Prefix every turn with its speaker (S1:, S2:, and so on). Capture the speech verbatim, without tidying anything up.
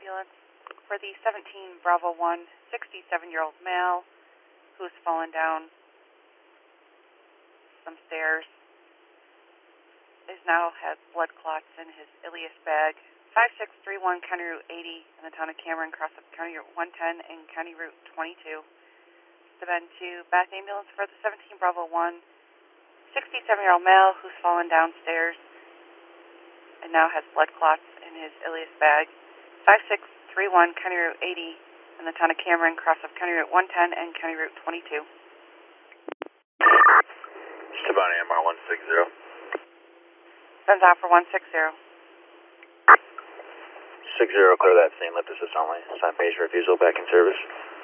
S1: ambulance for the seventeen Bravo one sixty-seven-year-old male who's fallen down some stairs. Is now has blood clots in his ileus bag. five six three one County Route eighty in the town of Cameron, cross up County Route one ten and County Route twenty-two. Submitted to Bath Ambulance for the seventeen Bravo one sixty-seven-year-old male who's fallen downstairs and now has blood clots in his ileus bag. five six three one County Route eighty in the town of Cameron, cross up County Route one ten and County Route twenty-two.
S2: Stabani M R one six zero.
S1: Sends out for one six zero.
S2: six zero, clear that scene, lift assist only. Sign patient refusal, back in service.